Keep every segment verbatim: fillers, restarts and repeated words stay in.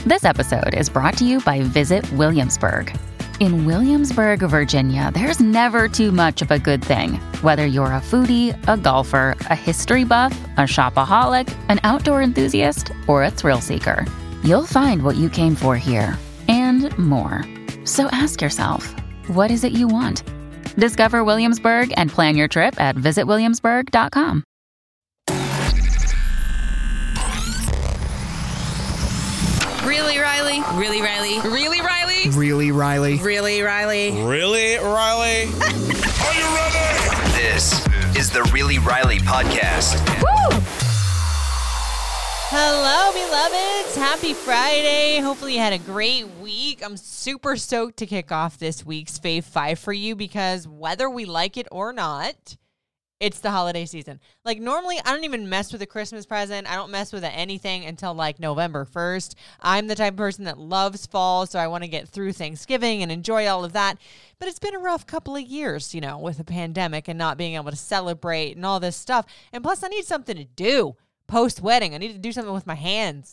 This episode is brought to you by Visit Williamsburg. In Williamsburg, Virginia, there's never too much of a good thing. Whether you're a foodie, a golfer, a history buff, a shopaholic, an outdoor enthusiast, or a thrill seeker, you'll find what you came for here and more. So ask yourself, what is it you want? Discover Williamsburg and plan your trip at visit williamsburg dot com. Really, Riley? Really, Riley? Really, Riley? Really, Riley? Really, Riley? Really, Riley? Are you ready? This is the Really Riley podcast. Woo! Hello, beloveds. Happy Friday. Hopefully you had a great week. I'm super stoked to kick off this week's Fave five for you because whether we like it or not, it's the holiday season. Like, normally, I don't even mess with a Christmas present. I don't mess with anything until, like, November first. I'm the type of person that loves fall, so I want to get through Thanksgiving and enjoy all of that. But it's been a rough couple of years, you know, with the pandemic and not being able to celebrate and all this stuff. And plus, I need something to do post-wedding. I need to do something with my hands.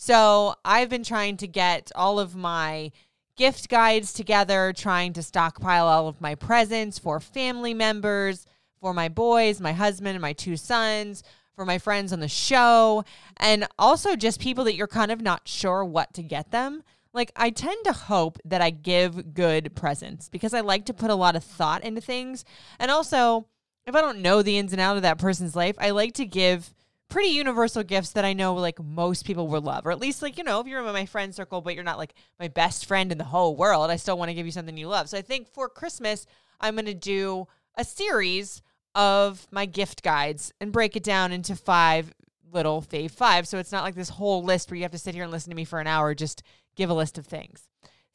So I've been trying to get all of my gift guides together, trying to stockpile all of my presents for family members, for my boys, my husband, and my two sons, for my friends on the show, and also just people that you're kind of not sure what to get them. Like, I tend to hope that I give good presents because I like to put a lot of thought into things. And also, if I don't know the ins and outs of that person's life, I like to give pretty universal gifts that I know, like, most people will love. Or at least, like, you know, if you're in my friend circle, but you're not, like, my best friend in the whole world, I still want to give you something you love. So I think for Christmas, I'm going to do a series of my gift guides and break it down into five little fave five. So it's not like this whole list where you have to sit here and listen to me for an hour, just give a list of things.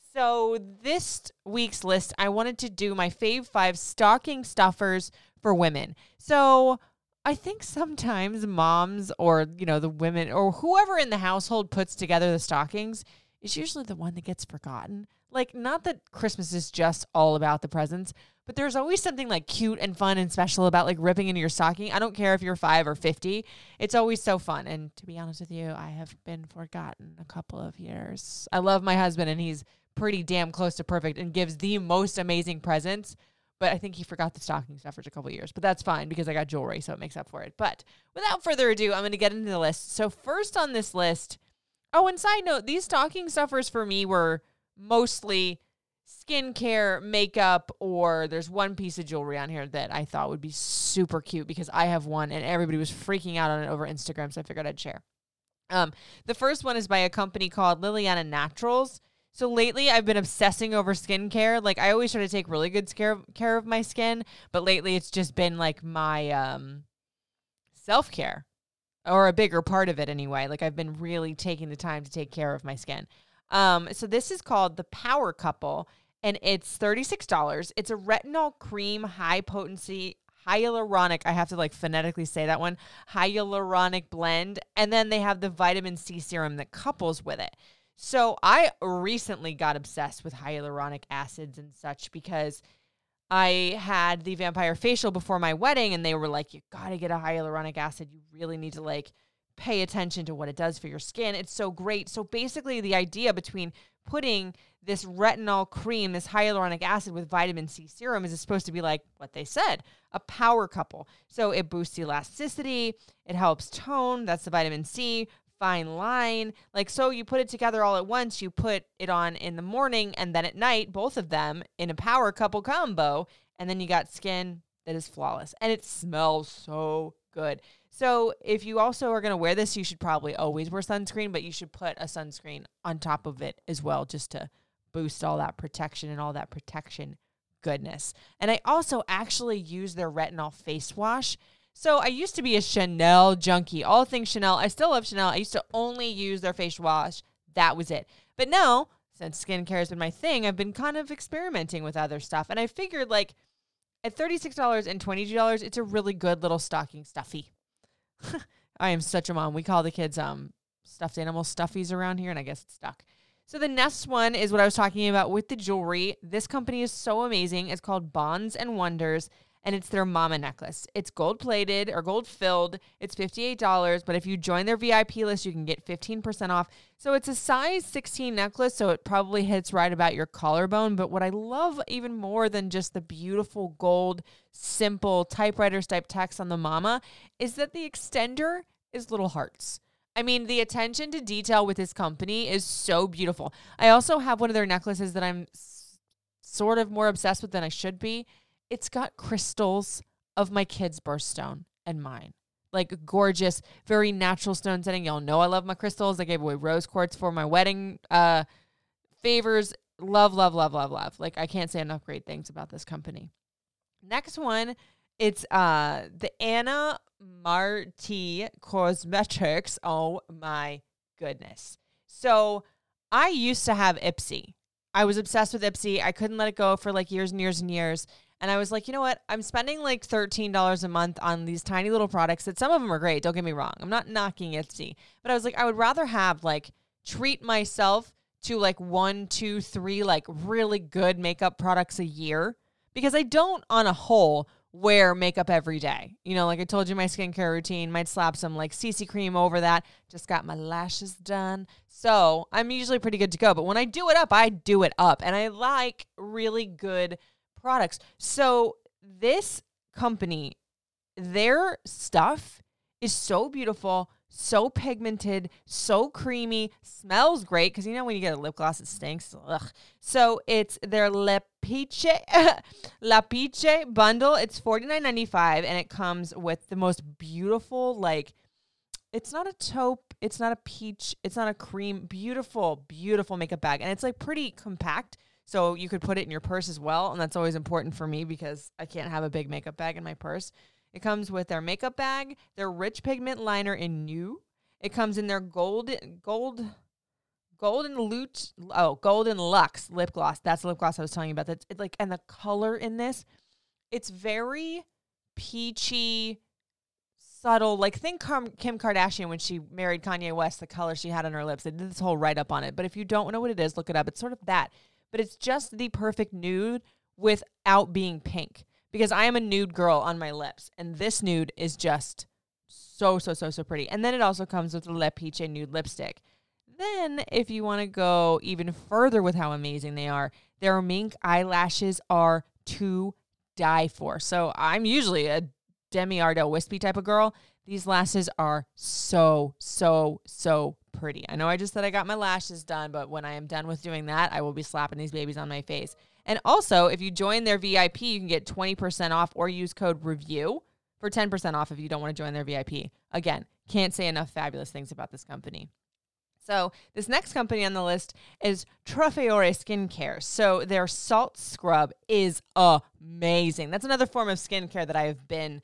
So this week's list, I wanted to do my fave five stocking stuffers for women. So I think sometimes moms or, you know, the women or whoever in the household puts together the stockings is usually the one that gets forgotten. Like, not that Christmas is just all about the presents, but there's always something like cute and fun and special about like ripping into your stocking. I don't care if you're five or fifty. It's always so fun. And to be honest with you, I have been forgotten a couple of years. I love my husband and he's pretty damn close to perfect and gives the most amazing presents. But I think he forgot the stocking stuffers a couple of years. But that's fine because I got jewelry, so it makes up for it. But without further ado, I'm going to get into the list. So first on this list, oh, and side note, these stocking stuffers for me were mostly skincare, makeup, or there's one piece of jewelry on here that I thought would be super cute because I have one and everybody was freaking out on it over Instagram, so I figured I'd share. Um, the first one is by a company called Liliana Naturals. So lately I've been obsessing over skincare. Like, I always try to take really good care of, care of my skin, but lately it's just been like my um, self-care, or a bigger part of it anyway. Like, I've been really taking the time to take care of my skin. Um, so this is called the Power Couple, and it's thirty-six dollars. It's a retinol cream, high potency, hyaluronic, I have to like phonetically say that one, hyaluronic blend. And then they have the vitamin C serum that couples with it. So I recently got obsessed with hyaluronic acids and such because I had the Vampire Facial before my wedding and they were like, you got to get a hyaluronic acid. You really need to like pay attention to what it does for your skin. It's so great. So basically the idea between putting this retinol cream, this hyaluronic acid with vitamin C serum is supposed to be like what they said, a power couple. So it boosts elasticity. It helps tone. That's the vitamin C. Fine line. Like, so you put it together all at once. You put it on in the morning and then at night, both of them in a power couple combo. And then you got skin that is flawless. And it smells so good. So if you also are going to wear this, you should probably always wear sunscreen, but you should put a sunscreen on top of it as well, just to boost all that protection and all that protection goodness. And I also actually use their retinol face wash. So I used to be a Chanel junkie, all things Chanel. I still love Chanel. I used to only use their face wash. That was it. But now, since skincare has been my thing, I've been kind of experimenting with other stuff. And I figured, like, at thirty-six dollars and twenty-two dollars, it's a really good little stocking stuffy. I am such a mom. We call the kids um stuffed animal stuffies around here, and I guess it's stuck. So the next one is what I was talking about with the jewelry. This company is so amazing. It's called Bonds and Wonders, and it's their mama necklace. It's gold-plated or gold-filled. It's fifty-eight dollars, but if you join their V I P list, you can get fifteen percent off. So it's a size sixteen necklace, so it probably hits right about your collarbone. But what I love even more than just the beautiful gold, simple typewriter-type text on the mama is that the extender is little hearts. I mean, the attention to detail with this company is so beautiful. I also have one of their necklaces that I'm s- sort of more obsessed with than I should be. It's got crystals of my kid's birthstone and mine. Like gorgeous, very natural stone setting. Y'all know I love my crystals. I gave away rose quartz for my wedding uh, favors. Love, love, love, love, love. Like I can't say enough great things about this company. Next one, it's uh, the Anna Marti Cosmetics. Oh my goodness. So I used to have Ipsy. I was obsessed with Ipsy. I couldn't let it go for like years and years and years. And I was like, you know what? I'm spending like thirteen dollars a month on these tiny little products that some of them are great. Don't get me wrong. I'm not knocking Ipsy. But I was like, I would rather have like treat myself to like one, two, three like really good makeup products a year. Because I don't on a whole wear makeup every day. You know, like I told you, my skincare routine, might slap some like C C cream over that. Just got my lashes done. So I'm usually pretty good to go. But when I do it up, I do it up. And I like really good products. So this company, their stuff is so beautiful, so pigmented, so creamy, smells great. Because you know when you get a lip gloss, it stinks. Ugh. So it's their Le Peche, La Peche bundle. It's forty-nine ninety-five, and it comes with the most beautiful, like, it's not a taupe, it's not a peach, it's not a cream, beautiful, beautiful makeup bag. And it's like pretty compact. So you could put it in your purse as well. And that's always important for me because I can't have a big makeup bag in my purse. It comes with their makeup bag, their rich pigment liner in New. It comes in their gold, gold, golden loot, oh, golden luxe lip gloss. That's the lip gloss I was telling you about. That's it, like, and the color in this, it's very peachy, subtle. Like think Kim Kardashian when she married Kanye West, the color she had on her lips. They did this whole write up on it. But if you don't know what it is, look it up. It's sort of that. But it's just the perfect nude without being pink. Because I am a nude girl on my lips. And this nude is just so, so, so, so pretty. And then it also comes with the Le Peche nude lipstick. Then if you want to go even further with how amazing they are, their mink eyelashes are to die for. So I'm usually a Demi Ardell wispy type of girl. These lashes are so, so, so pretty. I know I just said I got my lashes done, but when I am done with doing that, I will be slapping these babies on my face. And also, if you join their V I P, you can get twenty percent off or use code REVIEW for ten percent off if you don't want to join their V I P. Again, can't say enough fabulous things about this company. So this next company on the list is Trofeore Skincare. So their salt scrub is amazing. That's another form of skincare that I have been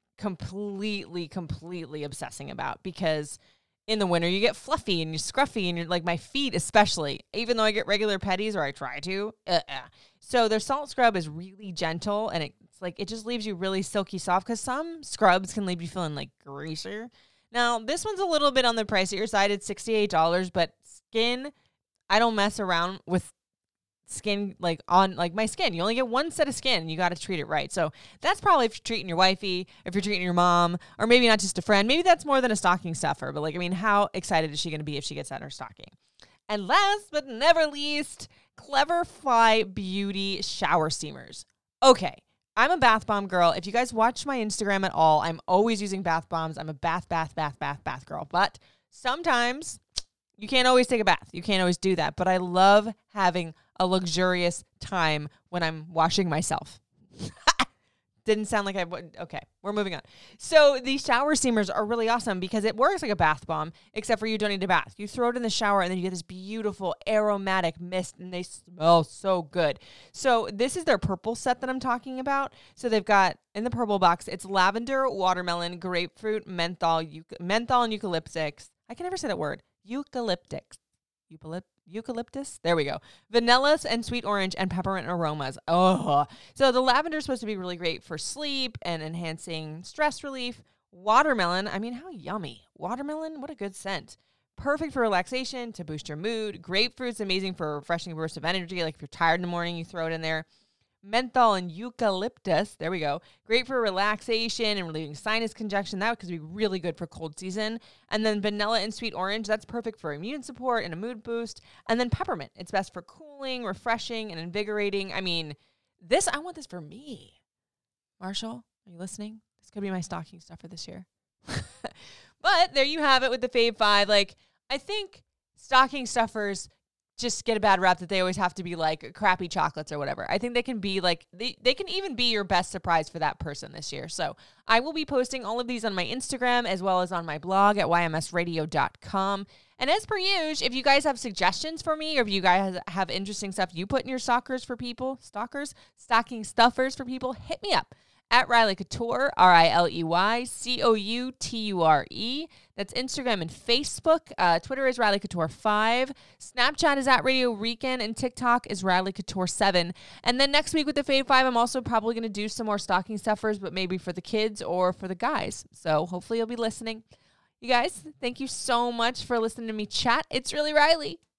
completely, completely obsessing about because in the winter you get fluffy and you're scruffy and you're like my feet especially, even though I get regular pedis or I try to. Uh-uh. So their salt scrub is really gentle and it's like it just leaves you really silky soft because some scrubs can leave you feeling like greasier. Now, this one's a little bit on the pricier side. It's sixty-eight dollars, but skin, I don't mess around with skin like on like my skin. You only get one set of skin and you got to treat it right. So that's probably if you're treating your wifey, if you're treating your mom, or maybe not just a friend. Maybe that's more than a stocking stuffer. But like, I mean, how excited is she going to be if she gets that in her stocking? And last but never least, Cleverfly Beauty Shower Steamers. Okay. I'm a bath bomb girl. If you guys watch my Instagram at all, I'm always using bath bombs. I'm a bath, bath, bath, bath, bath girl. But sometimes you can't always take a bath. You can't always do that. But I love having a luxurious time when I'm washing myself. Didn't sound like I would. Okay, we're moving on. So these shower steamers are really awesome because it works like a bath bomb, except for you don't need a bath. You throw it in the shower and then you get this beautiful aromatic mist and they smell so good. So this is their purple set that I'm talking about. So they've got in the purple box, it's lavender, watermelon, grapefruit, menthol, euc- menthol and eucalyptus. I can never say that word. Eucalyptus. Eucalyptus. Eucalyptus. There we go. Vanilla and sweet orange and peppermint aromas. Oh, so the lavender is supposed to be really great for sleep and enhancing stress relief. Watermelon. I mean, how yummy. Watermelon. What a good scent. Perfect for relaxation, to boost your mood. Grapefruit's amazing for a refreshing burst of energy. Like if you're tired in the morning, you throw it in there. menthol and eucalyptus. There we go. Great for relaxation and relieving sinus congestion. That could be really good for cold season. And then vanilla and sweet orange. That's perfect for immune support and a mood boost. And then peppermint. It's best for cooling, refreshing, and invigorating. I mean, this, I want this for me. Marshall, are you listening? This could be my stocking stuffer this year. But there you have it with the Fave Five. Like, I think stocking stuffers just get a bad rap that they always have to be like crappy chocolates or whatever. I think they can be like, they, they can even be your best surprise for that person this year. So I will be posting all of these on my Instagram as well as on my blog at y m s radio dot com. And as per usual, if you guys have suggestions for me or if you guys have interesting stuff you put in your stalkers for people, stalkers, stocking stuffers for people, hit me up. At Riley Couture, R I L E Y C O U T U R E. That's Instagram and Facebook. Uh, Twitter is Riley Couture five. Snapchat is at Radio Rican. And TikTok is Riley Couture seven. And then next week with the Fave five, I'm also probably going to do some more stocking stuffers, but maybe for the kids or for the guys. So hopefully you'll be listening. You guys, thank you so much for listening to me chat. It's really Riley.